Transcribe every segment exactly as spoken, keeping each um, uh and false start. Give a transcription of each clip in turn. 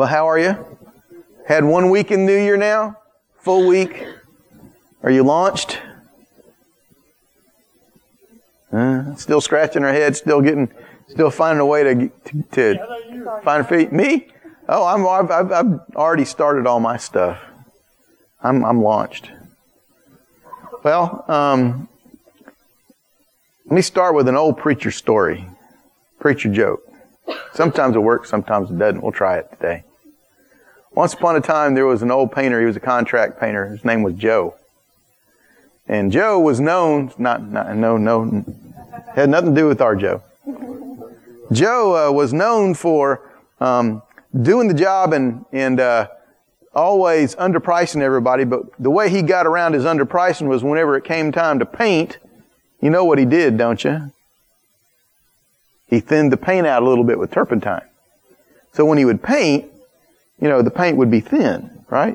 Well, how are you? Had one week in New Year now? Full week? Are you launched? Uh, still scratching our head, still getting, still finding a way to to, to find feet. Me? Oh, I'm I've, I've I've already started all my stuff. I'm I'm launched. Well, um, let me start with an old preacher story, preacher joke. Sometimes it works, sometimes it doesn't. We'll try it today. Once upon a time, there was an old painter. He was a contract painter. His name was Joe. And Joe was known, not, not no, no, had nothing to do with our Joe. Joe uh, was known for um, doing the job and, and uh, always underpricing everybody. But the way he got around his underpricing was whenever it came time to paint, you know what he did, don't you? He thinned the paint out a little bit with turpentine. So when he would paint, you know, the paint would be thin, right?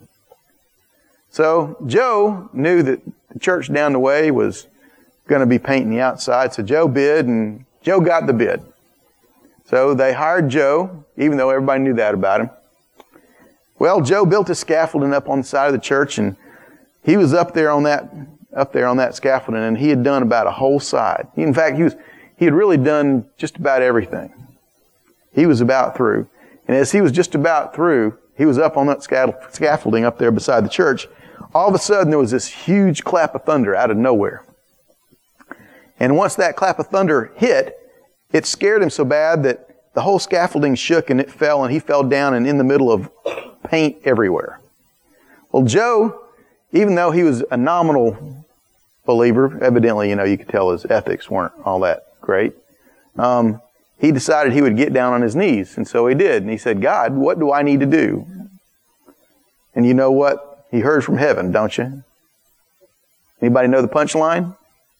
So Joe knew that the church down the way was going to be painting the outside. So Joe bid, and Joe got the bid. So they hired Joe, even though everybody knew that about him. Well, Joe built a scaffolding up on the side of the church, and he was up there on that up there on that scaffolding, and he had done about a whole side. In fact, he was he had really done just about everything. He was about through. And as he was just about through, he was up on that scaffolding up there beside the church. All of a sudden, there was this huge clap of thunder out of nowhere. And once that clap of thunder hit, it scared him so bad that the whole scaffolding shook and it fell, and he fell down and in the middle of paint everywhere. Well, Joe, even though he was a nominal believer, evidently, you know, you could tell his ethics weren't all that great. Um, he decided he would get down on his knees, and so he did. And he said, God, what do I need to do? And you know what? He heard from heaven, don't you? Anybody know the punchline?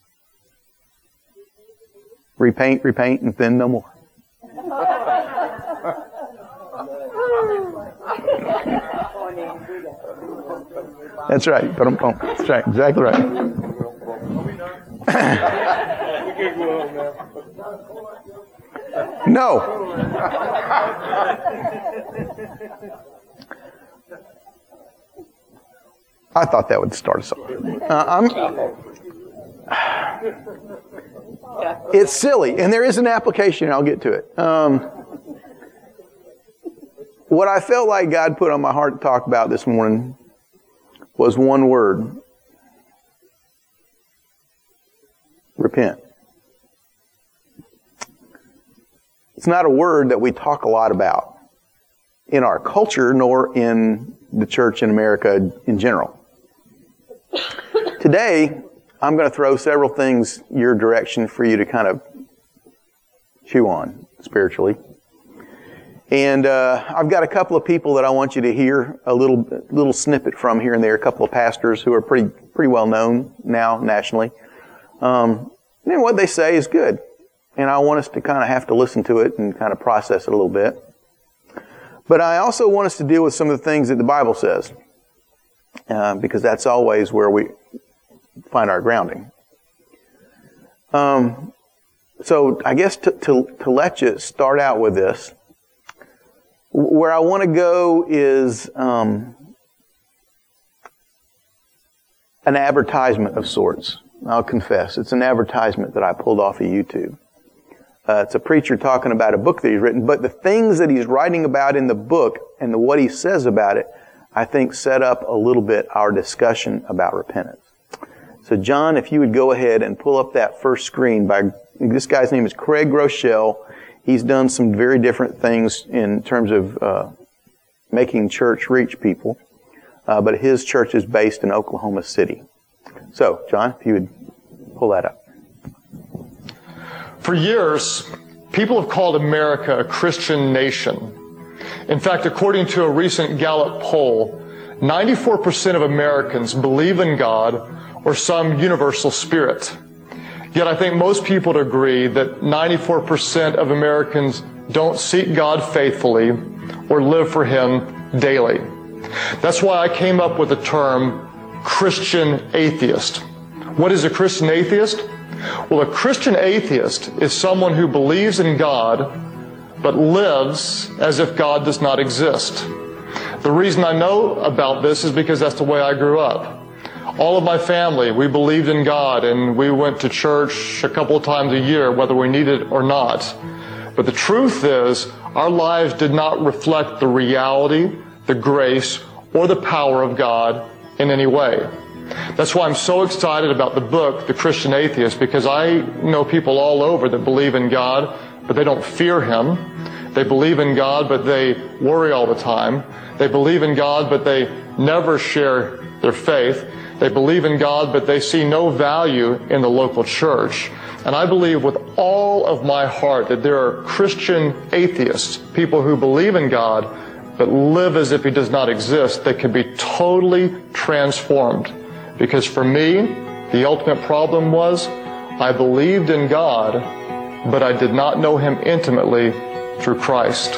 Repaint, repaint, and thin no more. That's right. That's right. Exactly right. No. I thought that would start us off. Uh, I'm, it's silly, and there is an application, and I'll get to it. Um, what I felt like God put on my heart to talk about this morning was one word. Repent. It's not a word that we talk a lot about in our culture, nor in the church in America in general. Today, I'm going to throw several things your direction for you to kind of chew on spiritually. And uh, I've got a couple of people that I want you to hear a little little snippet from here and there, a couple of pastors who are pretty pretty well known now nationally. Um, and what they say is good. And I want us to kind of have to listen to it and kind of process it a little bit. But I also want us to deal with some of the things that the Bible says. Uh, because that's always where we find our grounding. Um, so I guess to, to, to let you start out with this, where I want to go is um, an advertisement of sorts. I'll confess, it's an advertisement that I pulled off of YouTube. Uh, it's a preacher talking about a book that he's written, but the things that he's writing about in the book and the, what he says about it, I think set up a little bit our discussion about repentance. So John, if you would go ahead and pull up that first screen by, this guy's name is Craig Groeschel. He's done some very different things in terms of uh, making church reach people, uh, but his church is based in Oklahoma City. So, John, if you would pull that up. For years, people have called America a Christian nation. In fact, according to a recent Gallup poll, ninety-four percent of Americans believe in God or some universal spirit. Yet I think most people would agree that ninety-four percent of Americans don't seek God faithfully or live for Him daily. That's why I came up with the term Christian atheist. What is a Christian atheist? Well, a Christian atheist is someone who believes in God but lives as if God does not exist. The reason I know about this is because that's the way I grew up. All of my family, we believed in God, and we went to church a couple of times a year, whether we needed it or not. But the truth is, our lives did not reflect the reality, the grace, or the power of God in any way. That's why I'm so excited about the book, The Christian Atheist, because I know people all over that believe in God, but they don't fear Him. They believe in God, but they worry all the time. They believe in God, but they never share their faith. They believe in God, but they see no value in the local church. And I believe with all of my heart that there are Christian atheists, people who believe in God, but live as if He does not exist, that can be totally transformed. Because for me, the ultimate problem was I believed in God, but I did not know Him intimately through Christ.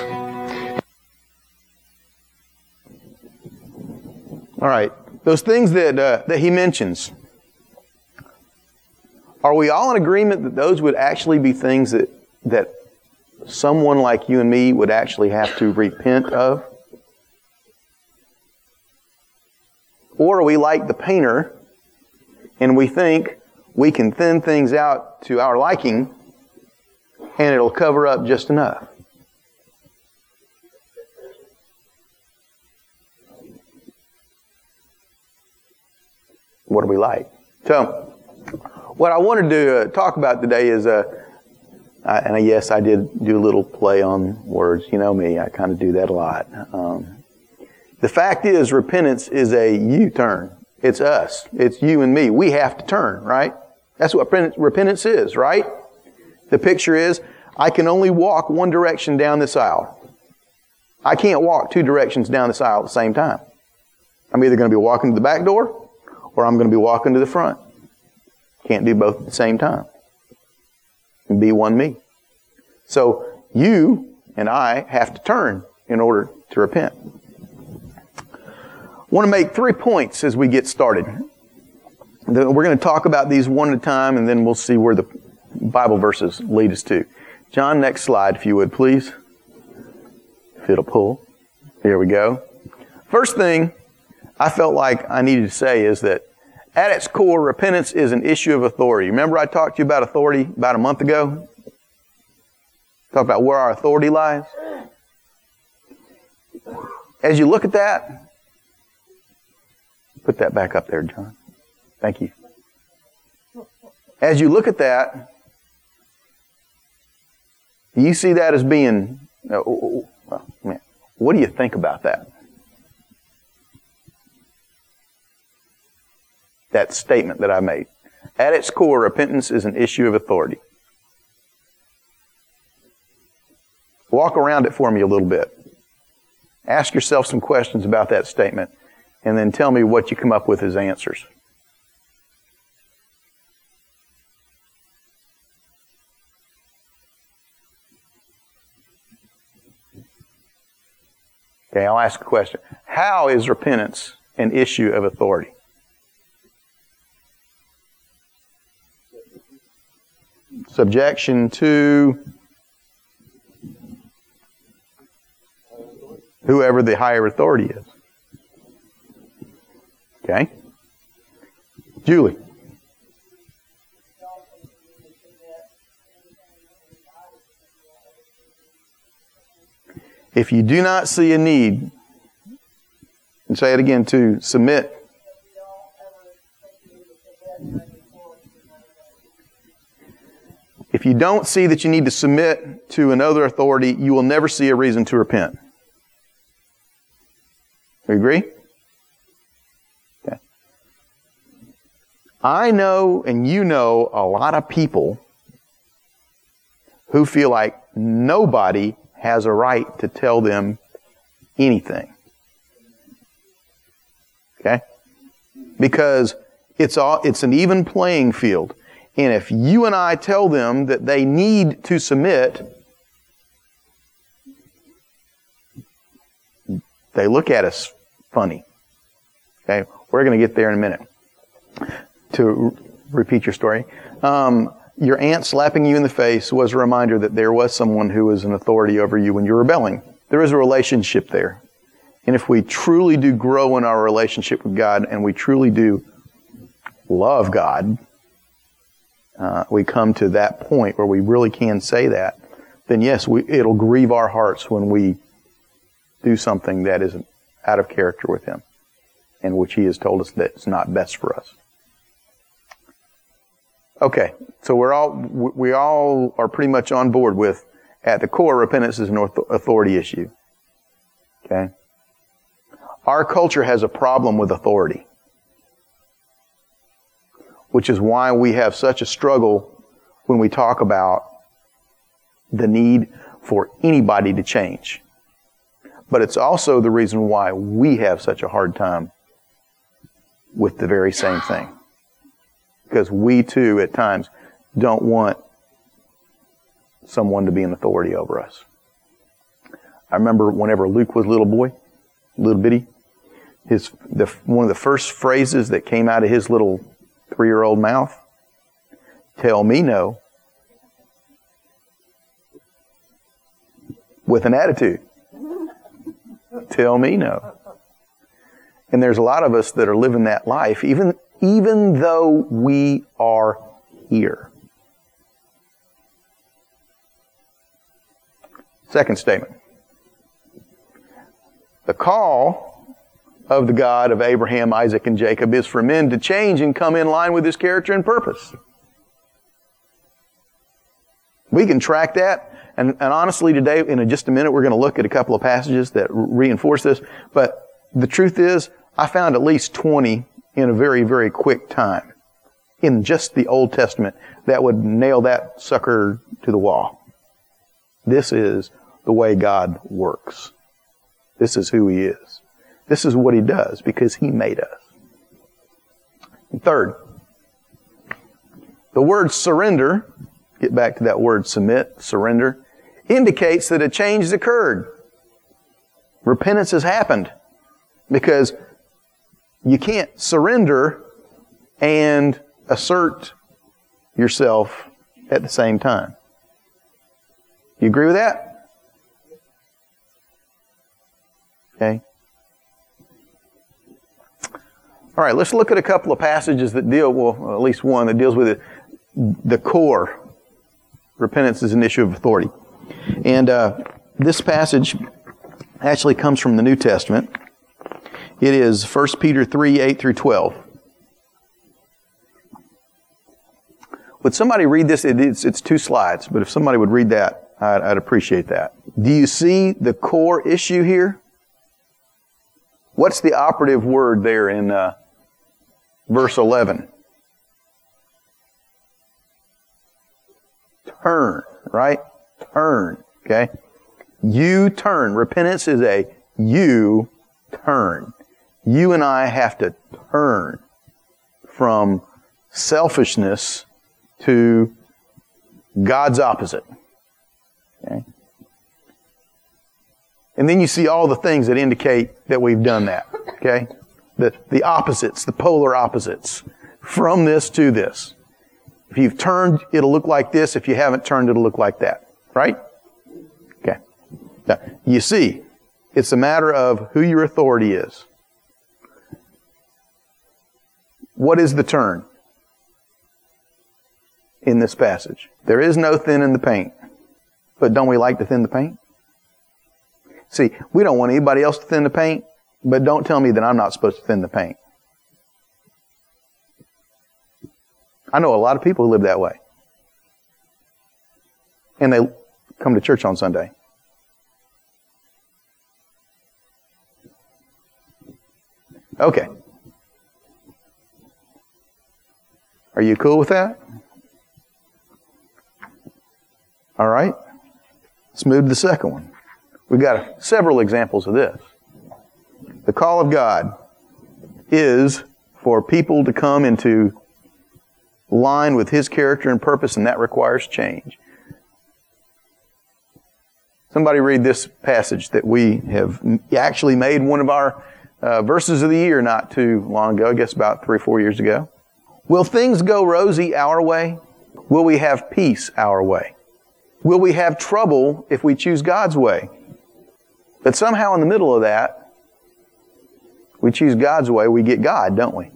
All right. Those things that uh, that he mentions, are we all in agreement that those would actually be things that that someone like you and me would actually have to repent of? Or are we like the painter and we think we can thin things out to our liking and it'll cover up just enough? What are we like? So, what I wanted to uh, talk about today is, uh, I, and yes, I did do a little play on words. You know me, I kind of do that a lot. Um, the fact is, repentance is a U-turn. It's us. It's you and me. We have to turn, right? That's what repentance is, right? The picture is, I can only walk one direction down this aisle. I can't walk two directions down this aisle at the same time. I'm either going to be walking to the back door, or I'm going to be walking to the front. Can't do both at the same time. And be one me. So you and I have to turn in order to repent. I want to make three points as we get started. We're going to talk about these one at a time, and then we'll see where the Bible verses lead us to. John, next slide, if you would, please. If it'll pull. Here we go. First thing I felt like I needed to say is that at its core, repentance is an issue of authority. Remember I talked to you about authority about a month ago? Talked about where our authority lies. As you look at that, put that back up there, John. Thank you. As you look at that, do you see that as being, oh, well, man, what do you think about that? That statement that I made. At its core, repentance is an issue of authority. Walk around it for me a little bit. Ask yourself some questions about that statement, and then tell me what you come up with as answers. Okay, I'll ask a question. How is repentance an issue of authority? Subjection to whoever the higher authority is. Okay? Julie. If you do not see a need, and say it again, to submit. If you don't see that you need to submit to another authority, you will never see a reason to repent. We agree? Okay. I know and you know a lot of people who feel like nobody has a right to tell them anything. Okay? Because it's all, it's an even playing field. And if you and I tell them that they need to submit, they look at us funny. Okay? We're going to get there in a minute. To repeat your story. Um, your aunt slapping you in the face was a reminder that there was someone who was an authority over you when you were rebelling. There is a relationship there. And if we truly do grow in our relationship with God and we truly do love God, uh, we come to that point where we really can say that, then yes, we, it'll grieve our hearts when we do something that is out of character with Him, and which He has told us that it's not best for us. Okay, so we're all we all are pretty much on board with, at the core, repentance is an authority issue. Okay? Our culture has a problem with authority, which is why we have such a struggle when we talk about the need for anybody to change. But it's also the reason why we have such a hard time with the very same thing. Because we too, at times, don't want someone to be an authority over us. I remember whenever Luke was a little boy, little bitty, his the one of the first phrases that came out of his little three-year-old mouth, "Tell me no," with an attitude. Tell me no. And there's a lot of us that are living that life, even, even though we are here. Second statement. The call of the God of Abraham, Isaac, and Jacob is for men to change and come in line with His character and purpose. We can track that. And, and honestly, today, in a, just a minute, we're going to look at a couple of passages that reinforce this. But the truth is, I found at least twenty in a very, very quick time in just the Old Testament that would nail that sucker to the wall. This is the way God works. This is who He is. This is what He does because He made us. And third, the word surrender, get back to that word submit, surrender, indicates that a change has occurred. Repentance has happened. Because you can't surrender and assert yourself at the same time. You agree with that? Okay. All right, let's look at a couple of passages that deal, well, at least one that deals with it, the core. Repentance is an issue of authority. And uh, this passage actually comes from the New Testament. It is First Peter three, eight through twelve. Would somebody read this? It, it's, it's two slides, but if somebody would read that, I'd, I'd appreciate that. Do you see the core issue here? What's the operative word there in uh, verse eleven? Turn, right? Turn, okay? You turn. Repentance is a you turn. You and I have to turn from selfishness to God's opposite. Okay? And then you see all the things that indicate that we've done that. Okay? The, the opposites, the polar opposites. From this to this. If you've turned, it'll look like this. If you haven't turned, it'll look like that. Right? Okay. Now, you see, it's a matter of who your authority is. What is the turn in this passage? There is no thin in the paint. But don't we like to thin the paint? See, we don't want anybody else to thin the paint, but don't tell me that I'm not supposed to thin the paint. I know a lot of people who live that way. And they come to church on Sunday. Okay. Are you cool with that? All right. Let's move to the second one. We've got several examples of this. The call of God is for people to come into line with His character and purpose, and that requires change. Somebody read this passage that we have actually made one of our uh, verses of the year not too long ago, I guess about three or four years ago. Will things go rosy our way? Will we have peace our way? Will we have trouble if we choose God's way? But somehow in the middle of that, we choose God's way, we get God, don't we?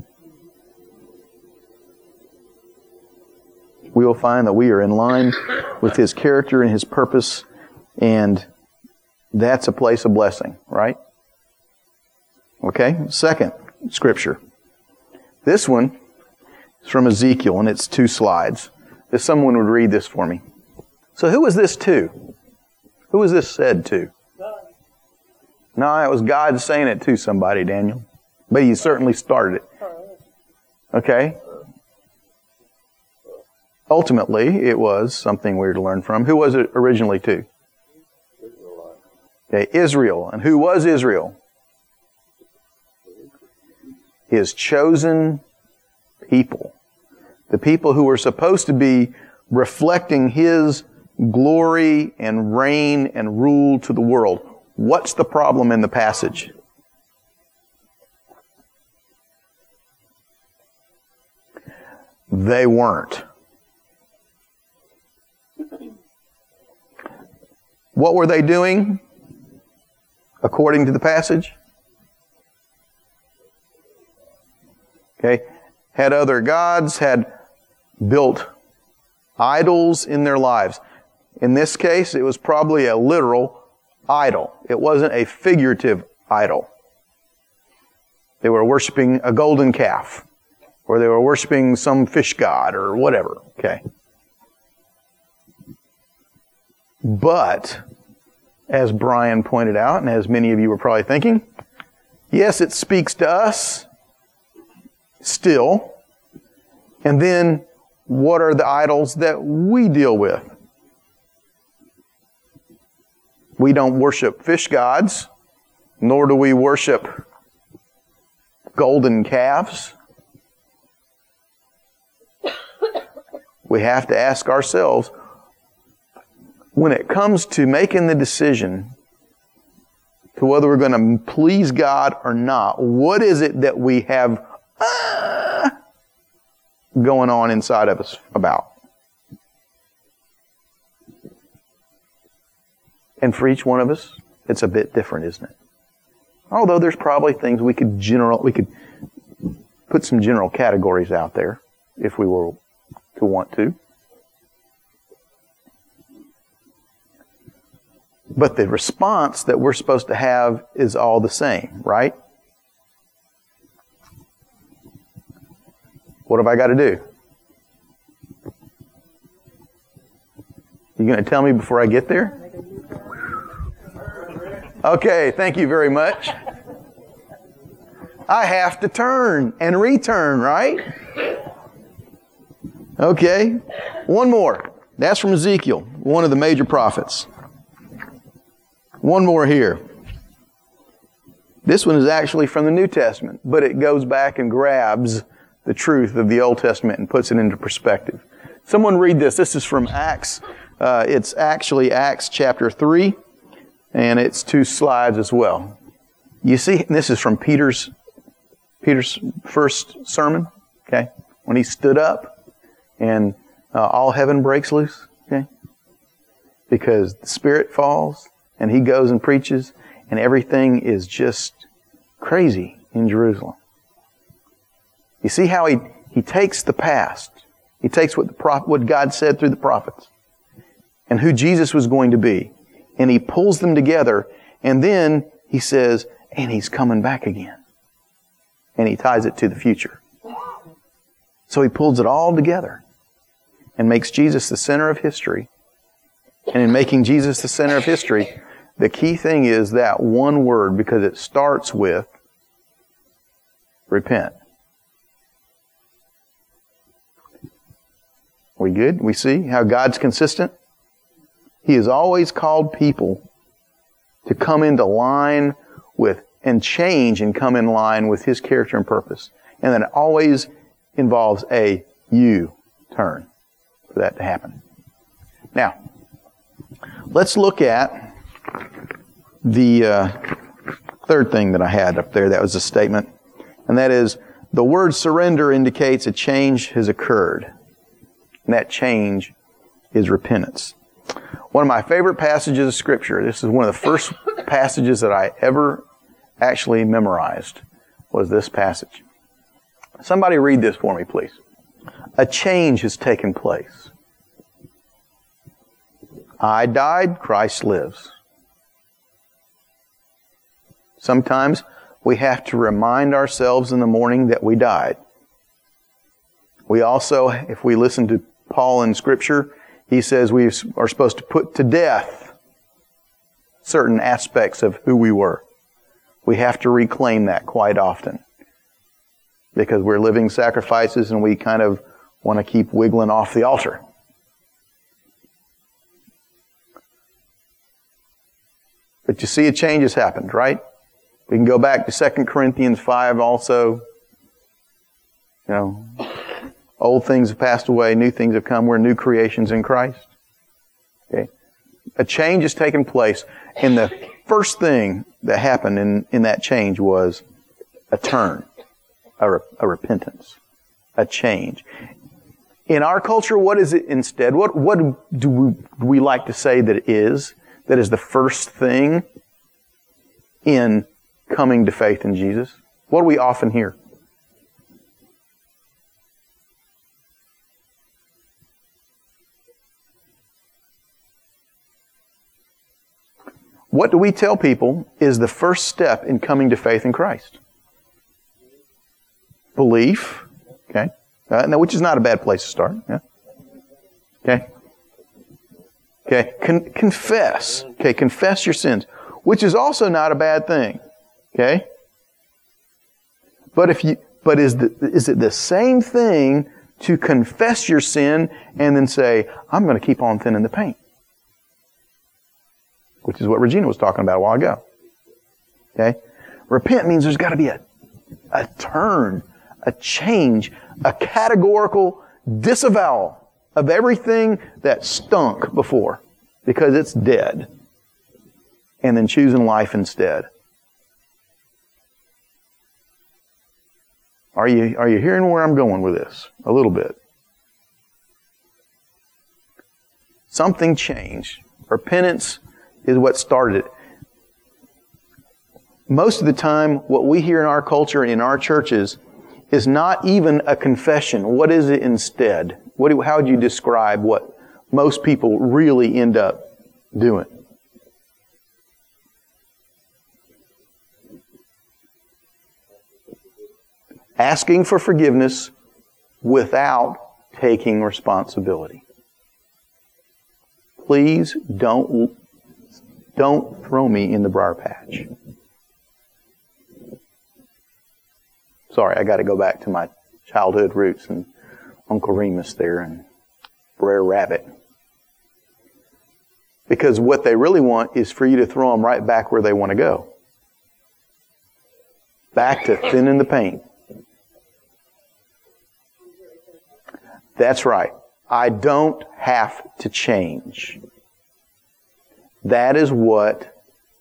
We will find that we are in line with His character and His purpose, and that's a place of blessing, right? Okay, second scripture. This one is from Ezekiel, and it's two slides. If someone would read this for me. So who was this to? Who was this said to? God. No, it was God saying it to somebody, Daniel. But He certainly started it. Okay? Ultimately, it was something we're to learn from. Who was it originally to? Okay, Israel. And who was Israel? His chosen people. The people who were supposed to be reflecting His glory and reign and rule to the world. What's the problem in the passage? They weren't. What were they doing according to the passage? Okay, had other gods, had built idols in their lives. In this case, it was probably a literal idol. It wasn't a figurative idol. They were worshiping a golden calf, or they were worshiping some fish god, or whatever. Okay. But, as Brian pointed out, and as many of you were probably thinking, yes, it speaks to us still. And then, what are the idols that we deal with? We don't worship fish gods, nor do we worship golden calves. We have to ask ourselves, when it comes to making the decision to whether we're going to please God or not, what is it that we have uh, going on inside of us about? And for each one of us, it's a bit different, isn't it? Although there's probably things we could general, we could put some general categories out there if we were to want to. But the response that we're supposed to have is all the same, right? What have I got to do? You going to tell me before I get there? Okay, thank you very much. I have to turn and return, right? Okay, one more. That's from Ezekiel, one of the major prophets. One more here. This one is actually from the New Testament, but it goes back and grabs the truth of the Old Testament and puts it into perspective. Someone read this. This is from Acts. Uh, it's actually Acts chapter three, and it's two slides as well. You see, this is from Peter's Peter's first sermon, okay, when he stood up and uh, all heaven breaks loose, okay, because the Spirit falls. And he goes and preaches, and everything is just crazy in Jerusalem. You see how he, he takes the past. He takes what the prophet, what God said through the prophets, and who Jesus was going to be, and he pulls them together, and then he says, and he's coming back again. And he ties it to the future. So he pulls it all together and makes Jesus the center of history. And in making Jesus the center of history, the key thing is that one word, because it starts with repent. We good? We see how God's consistent? He has always called people to come into line with and change and come in line with His character and purpose. And then it always involves a U-turn for that to happen. Now, let's look at the uh, third thing that I had up there. That was a statement. And that is, the word surrender indicates a change has occurred. And that change is repentance. One of my favorite passages of Scripture, this is one of the first passages that I ever actually memorized, was this passage. Somebody read this for me, please. A change has taken place. I died, Christ lives. Sometimes we have to remind ourselves in the morning that we died. We also, if we listen to Paul in Scripture, he says we are supposed to put to death certain aspects of who we were. We have to reclaim that quite often because we're living sacrifices and we kind of want to keep wiggling off the altar. But you see, a change has happened, right? We can go back to Second Corinthians five also. You know, old things have passed away, new things have come. We're new creations in Christ. Okay. A change has taken place, and the first thing that happened in, in that change was a turn, a, re, a repentance, a change. In our culture, what is it instead? What, what do we, do we like to say that it is? That is the first thing in coming to faith in Jesus? What do we often hear? What do we tell people is the first step in coming to faith in Christ? Belief. Okay. Uh, now, which is not a bad place to start. Yeah. Okay. Okay. Con- confess. Okay. Confess your sins, which is also not a bad thing. Okay. But if you, but is the, is it the same thing to confess your sin and then say, I'm going to keep on thinning the paint? Which is what Regina was talking about a while ago. Okay? Repent means there's got to be a, a turn, a change, a categorical disavowal of everything that stunk before because it's dead. And then choosing life instead. Are you, are you hearing where I'm going with this? A little bit. Something changed. Repentance is what started it. Most of the time, what we hear in our culture and in our churches is not even a confession. What is it instead? What do, how would you describe what most people really end up doing? Asking for forgiveness without taking responsibility. Please don't Don't throw me in the briar patch. Sorry, I got to go back to my childhood roots and Uncle Remus there and Brer Rabbit. Because what they really want is for you to throw them right back where they want to go. Back to thinning the paint. That's right. I don't have to change. That is what,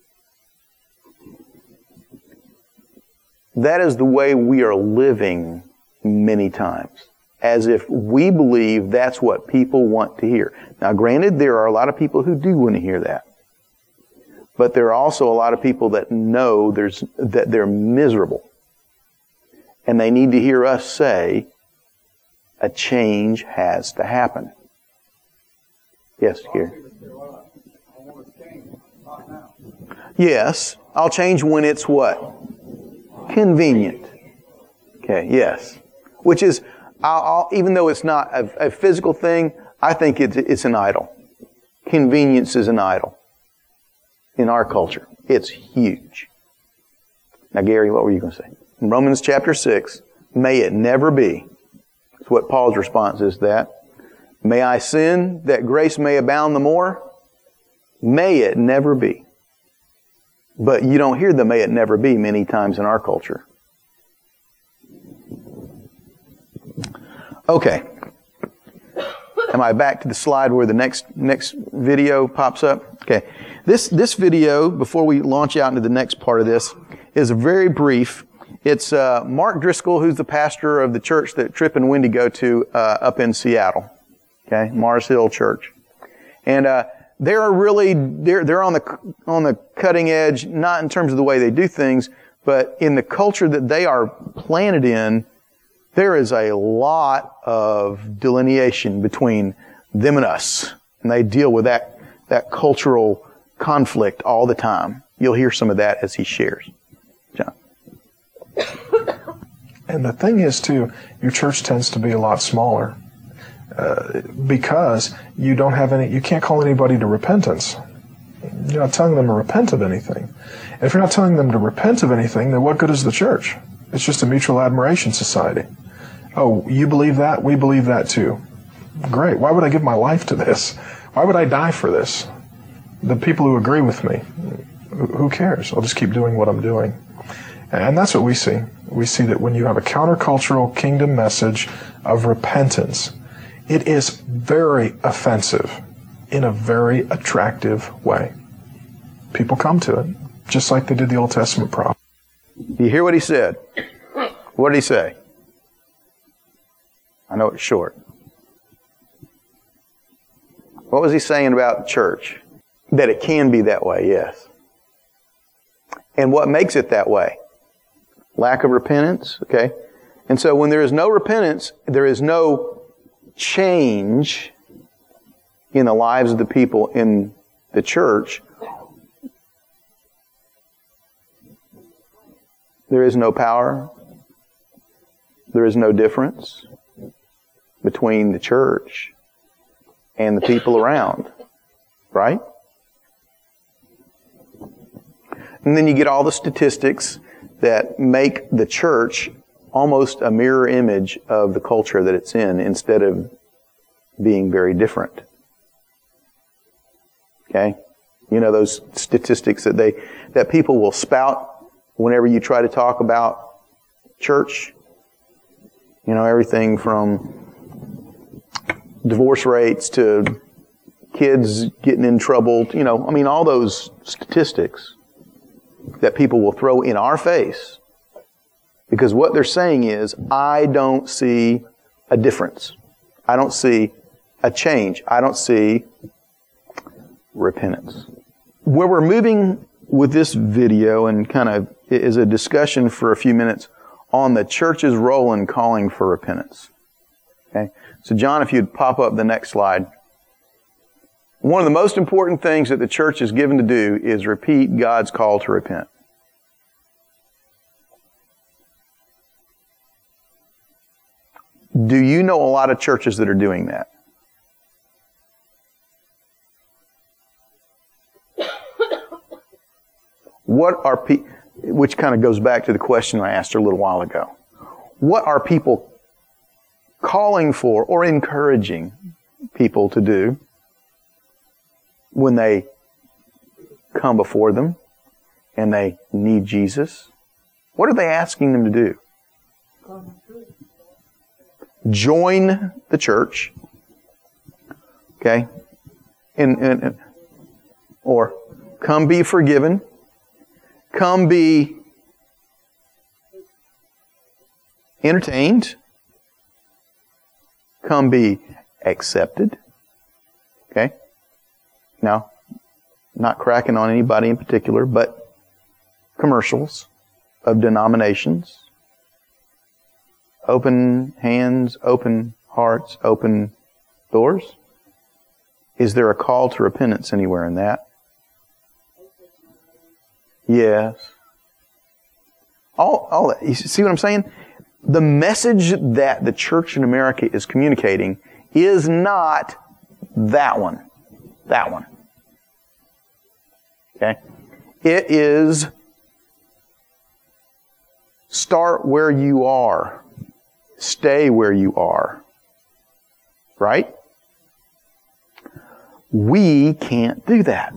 that is the way we are living many times. As if we believe that's what people want to hear. Now granted, there are a lot of people who do want to hear that. But there are also a lot of people that know there's, that they're miserable. And they need to hear us say, a change has to happen. Yes, here. Yes, I'll change when it's what? Convenient. Okay, yes. Which is, I'll, I'll, even though it's not a, a physical thing, I think it's, it's an idol. Convenience is an idol. In our culture. It's huge. Now, Gary, what were you going to say? In Romans chapter six, may it never be. That's what Paul's response is to that. May I sin that grace may abound the more? May it never be. But you don't hear the may it never be many times in our culture. Okay. Am I back to the slide where the next next video pops up? Okay. This this video, before we launch out into the next part of this, is very brief. It's uh, Mark Driscoll, who's the pastor of the church that Tripp and Wendy go to uh, up in Seattle. Okay, Mars Hill Church. And uh, they're really, they're, they're on the, on the cutting edge, not in terms of the way they do things, but in the culture that they are planted in, there is a lot of delineation between them and us. And they deal with that, that cultural conflict all the time. You'll hear some of that as he shares. John. And the thing is, too, your church tends to be a lot smaller uh, because you don't have any, you can't call anybody to repentance. You're not telling them to repent of anything. And if you're not telling them to repent of anything, then what good is the church? It's just a mutual admiration society. Oh, you believe that? We believe that too. Great. Why would I give my life to this? Why would I die for this? The people who agree with me, who cares? I'll just keep doing what I'm doing. And that's what we see. We see that when you have a countercultural kingdom message of repentance, it is very offensive in a very attractive way. People come to it, just like they did the Old Testament prophet. Do you hear what he said? What did he say? I know it's short. What was he saying about the church? That it can be that way, yes. And what makes it that way? Lack of repentance, okay? And so when there is no repentance, there is no change in the lives of the people in the church. There is no power. There is no difference between the church and the people around, right? And then you get all the statistics that make the church almost a mirror image of the culture that it's in instead of being very different. Okay? You know those statistics that they that people will spout whenever you try to talk about church? You know, everything from divorce rates to kids getting in trouble, you know, I mean all those statistics that people will throw in our face, because what they're saying is, I don't see a difference. I don't see a change. I don't see repentance. Where we're moving with this video and kind of is a discussion for a few minutes on the church's role in calling for repentance. Okay? So John, if you'd pop up the next slide. One of the most important things that the church is given to do is repeat God's call to repent. Do you know a lot of churches that are doing that? What are pe- which kind of goes back to the question I asked her a little while ago. What are people calling for or encouraging people to do when they come before them and they need Jesus? What are they asking them to do? Join the church. Okay? And, and, or come be forgiven. Come be entertained. Come be accepted. Okay? Now, not cracking on anybody in particular, but commercials of denominations. Open hands, open hearts, open doors. Is there a call to repentance anywhere in that? Yes. All, all that. You see what I'm saying? The message that the church in America is communicating is not that one. That one. Okay? It is start where you are. Stay where you are. Right? We can't do that.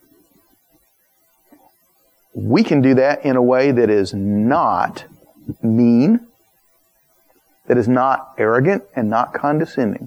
We can do that in a way that is not mean, that is not arrogant and not condescending.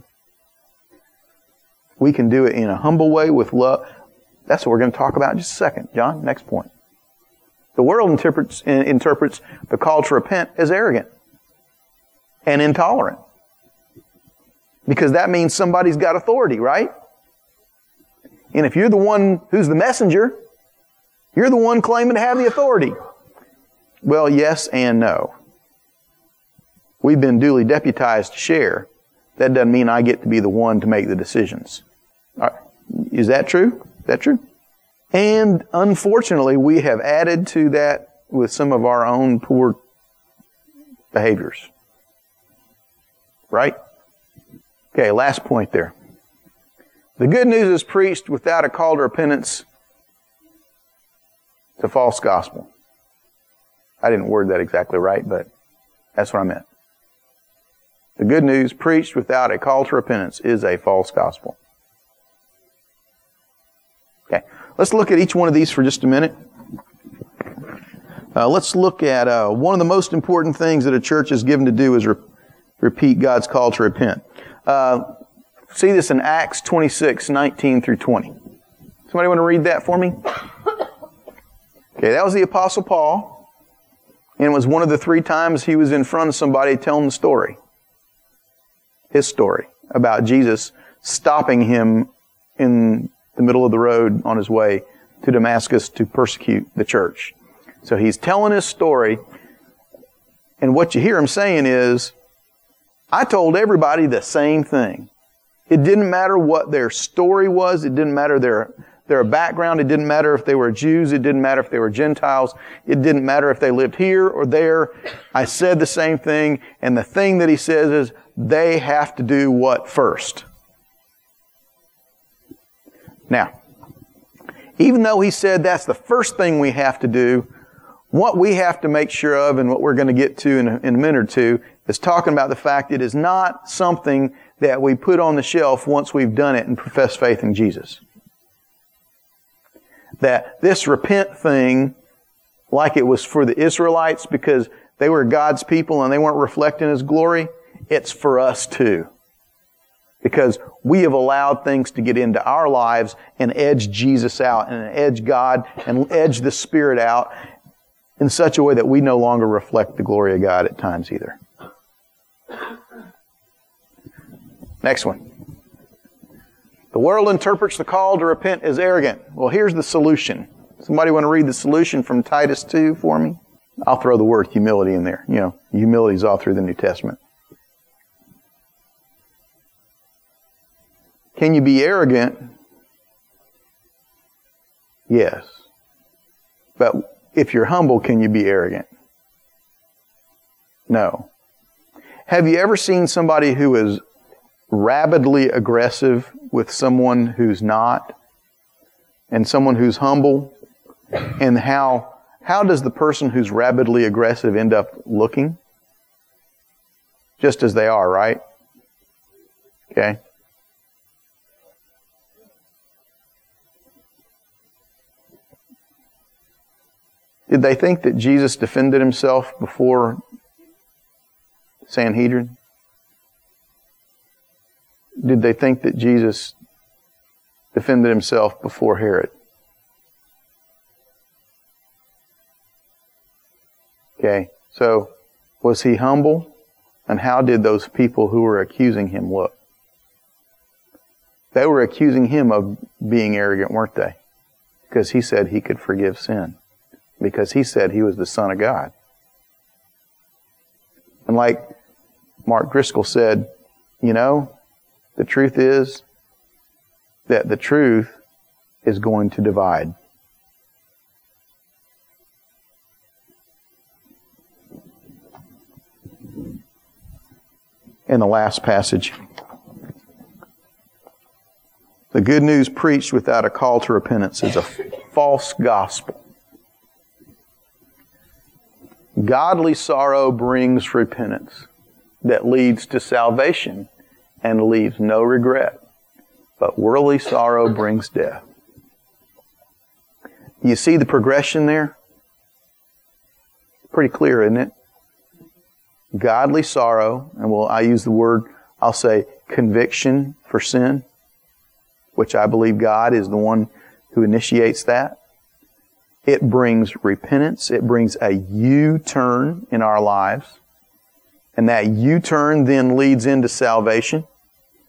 We can do it in a humble way with love. That's what we're going to talk about in just a second. John, next point. The world interprets, interprets the call to repent as arrogant and intolerant. Because that means somebody's got authority, right? And if you're the one who's the messenger, you're the one claiming to have the authority. Well, yes and no. We've been duly deputized to share. That doesn't mean I get to be the one to make the decisions. Is that true? Is that true? And unfortunately, we have added to that with some of our own poor behaviors. Right? Okay, last point there. The good news is preached without a call to repentance. It's a false gospel. I didn't word that exactly right, but that's what I meant. The good news preached without a call to repentance is a false gospel. Okay, let's look at each one of these for just a minute. Uh, let's look at uh, one of the most important things that a church is given to do is re- repeat God's call to repent. Uh, see this in Acts twenty-six, nineteen through twenty. Somebody want to read that for me? Okay, that was the Apostle Paul, and it was one of the three times he was in front of somebody telling the story. His story about Jesus stopping him in the middle of the road on his way to Damascus to persecute the church. So he's telling his story, and what you hear him saying is, I told everybody the same thing. It didn't matter what their story was. It didn't matter their, their background. It didn't matter if they were Jews. It didn't matter if they were Gentiles. It didn't matter if they lived here or there. I said the same thing, and the thing that he says is, they have to do what first? Now, even though he said that's the first thing we have to do, what we have to make sure of, and what we're going to get to in a, in a minute or two, is talking about the fact it is not something that we put on the shelf once we've done it and profess faith in Jesus. That this repent thing, like it was for the Israelites because they were God's people and they weren't reflecting His glory, it's for us too. Because we have allowed things to get into our lives and edge Jesus out and edge God and edge the Spirit out in such a way that we no longer reflect the glory of God at times either. Next one. The world interprets the call to repent as arrogant. Well, here's the solution. Somebody want to read the solution from Titus two for me? I'll throw the word humility in there. You know, humility is all through the New Testament. Can you be arrogant? Yes. But if you're humble, can you be arrogant? No. Have you ever seen somebody who is rabidly aggressive with someone who's not? And someone who's humble? And how, how does the person who's rabidly aggressive end up looking? Just as they are, right? Okay. Did they think that Jesus defended himself before Sanhedrin? Did they think that Jesus defended himself before Herod? Okay, so was he humble? And how did those people who were accusing him look? They were accusing him of being arrogant, weren't they? Because he said he could forgive sin. Because he said he was the Son of God. And like Mark Driscoll said, you know, the truth is that the truth is going to divide. In the last passage, the good news preached without a call to repentance is a false gospel. Godly sorrow brings repentance that leads to salvation and leaves no regret. But worldly sorrow brings death. You see the progression there? Pretty clear, isn't it? Godly sorrow, and well, I use the word, I'll say conviction for sin, which I believe God is the one who initiates that. It brings repentance. It brings a U-turn in our lives. And that U-turn then leads into salvation.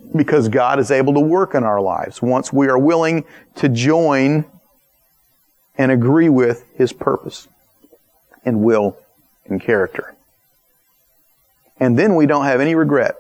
because God is able to work in our lives once we are willing to join and agree with His purpose and will and character. And then we don't have any regret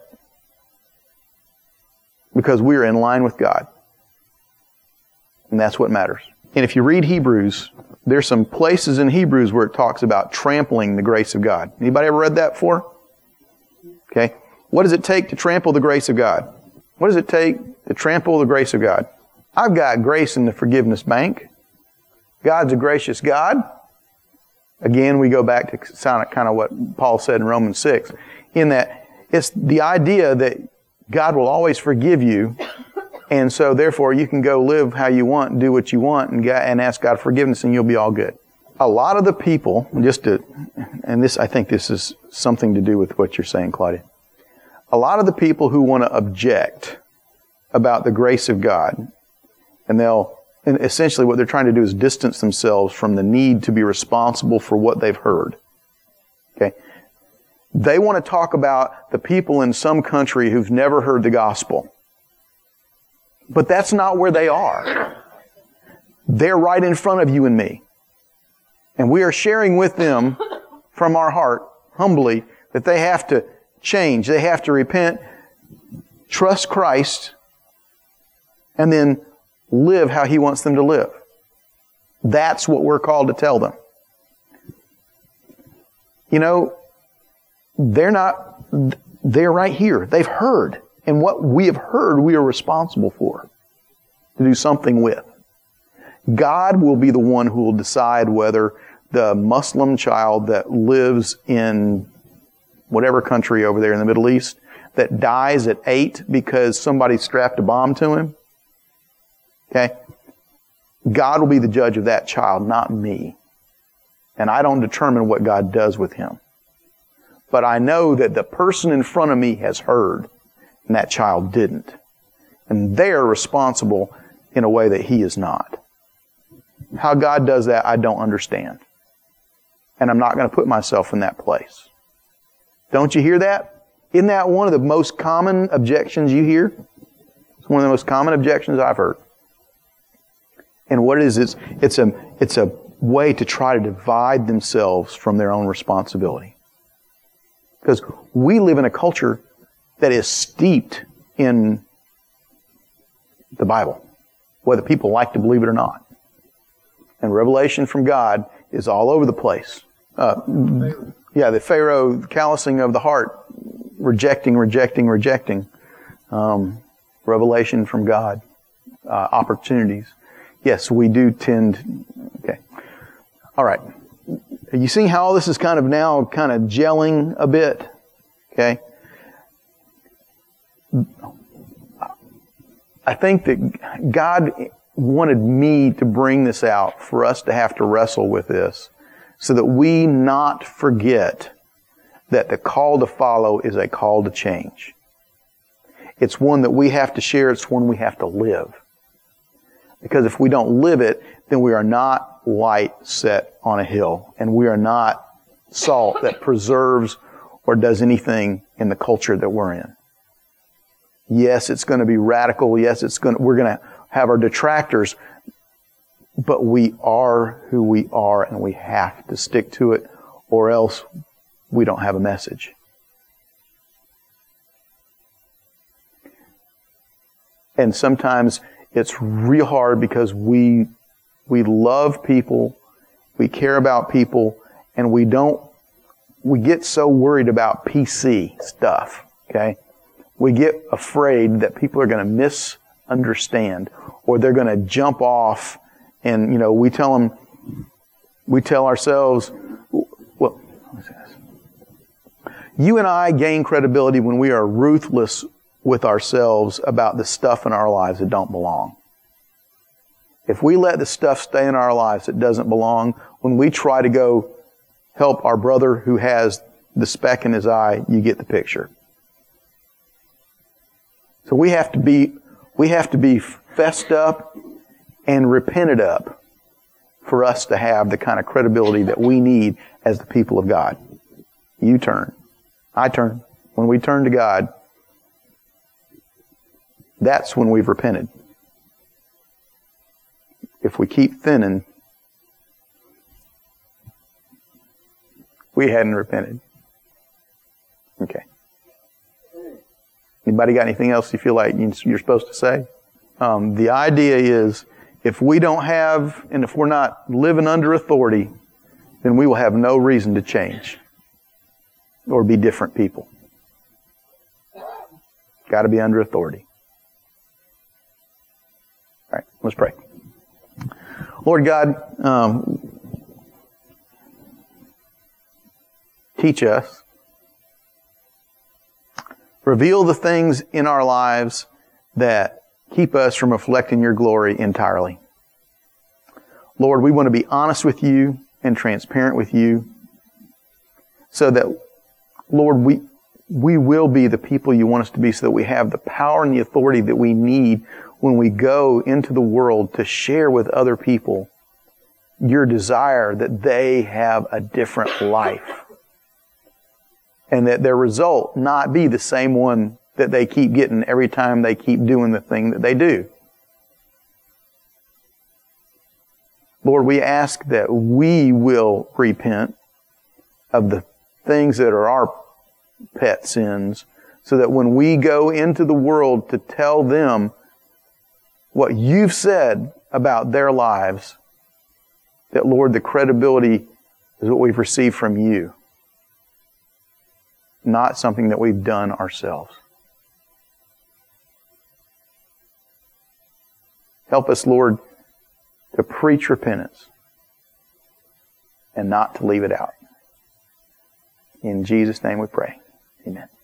because we are in line with God. And that's what matters. And if you read Hebrews, there's some places in Hebrews where it talks about trampling the grace of God. Anybody ever read that before? Okay. What does it take to trample the grace of God? What does it take to trample the grace of God? I've got grace in the forgiveness bank. God's a gracious God. Again, we go back to sound kind of what Paul said in Romans six, in that it's the idea that God will always forgive you, and so therefore you can go live how you want, and do what you want, and, and ask God forgiveness, and you'll be all good. A lot of the people, just to, and this, I think this is something to do with what you're saying, Claudia. A lot of the people who want to object about the grace of God, and they'll, and essentially what they're trying to do is distance themselves from the need to be responsible for what they've heard. Okay? They want to talk about the people in some country who've never heard the gospel. But that's not where they are. They're right in front of you and me. And we are sharing with them from our heart, humbly, that they have to change. They have to repent, trust Christ, and then live how He wants them to live. That's what we're called to tell them. You know, they're not, they're right here. They've heard. And what we have heard, we are responsible for, to do something with. God will be the one who will decide whether the Muslim child that lives in whatever country over there in the Middle East that dies at eight because somebody strapped a bomb to him, okay? God will be the judge of that child, not me. And I don't determine what God does with him. But I know that the person in front of me has heard, and that child didn't. And they're responsible in a way that he is not. How God does that, I don't understand. And I'm not going to put myself in that place. Don't you hear that? Isn't that one of the most common objections you hear? It's one of the most common objections I've heard. And what it is, it's, it's a, it's a way to try to divide themselves from their own responsibility. Because we live in a culture that is steeped in the Bible, whether people like to believe it or not. And revelation from God is all over the place. Uh, yeah, the Pharaoh callousing of the heart, rejecting, rejecting, rejecting. Um, revelation from God, uh, opportunities. Yes, we do tend. Okay, all right. Are you seeing how all this is kind of now kind of gelling a bit? Okay. I think that God wanted me to bring this out for us to have to wrestle with this so that we not forget that the call to follow is a call to change. It's one that we have to share. It's one we have to live. Because if we don't live it, then we are not light set on a hill. And we are not salt that preserves or does anything in the culture that we're in. Yes, it's going to be radical. Yes, it's going to, we're going to have our detractors. But we are who we are, and we have to stick to it, or else we don't have a message. And sometimes it's real hard because we we love people, we care about people, and we don't we get so worried about P C stuff, okay? We get afraid that people are going to misunderstand, or they're going to jump off, and, you know, we tell them, we tell ourselves, well, let me say this. You and I gain credibility when we are ruthless with ourselves about the stuff in our lives that don't belong. If we let the stuff stay in our lives that doesn't belong, when we try to go help our brother who has the speck in his eye, you get the picture. So we have to be, we have to be fessed up and repented up for us to have the kind of credibility that we need as the people of God. You turn. I turn. When we turn to God, That's when we've repented. If we keep thinning, we hadn't repented. Okay. Anybody got anything else you feel like you're supposed to say? Um, the idea is, if we don't have, and if we're not living under authority, then we will have no reason to change or be different people. Got to be under authority. All right, let's pray. Lord God, um, teach us. Reveal the things in our lives that keep us from reflecting your glory entirely. Lord, we want to be honest with you and transparent with you so that, Lord, we we will be the people you want us to be, so that we have the power and the authority that we need when we go into the world to share with other people your desire that they have a different life. And that their result not be the same one that they keep getting every time they keep doing the thing that they do. Lord, we ask that we will repent of the things that are our pet sins, so that when we go into the world to tell them what you've said about their lives, that, Lord, the credibility is what we've received from you, not something that we've done ourselves. Help us, Lord, to preach repentance and not to leave it out. In Jesus' name we pray. Amen.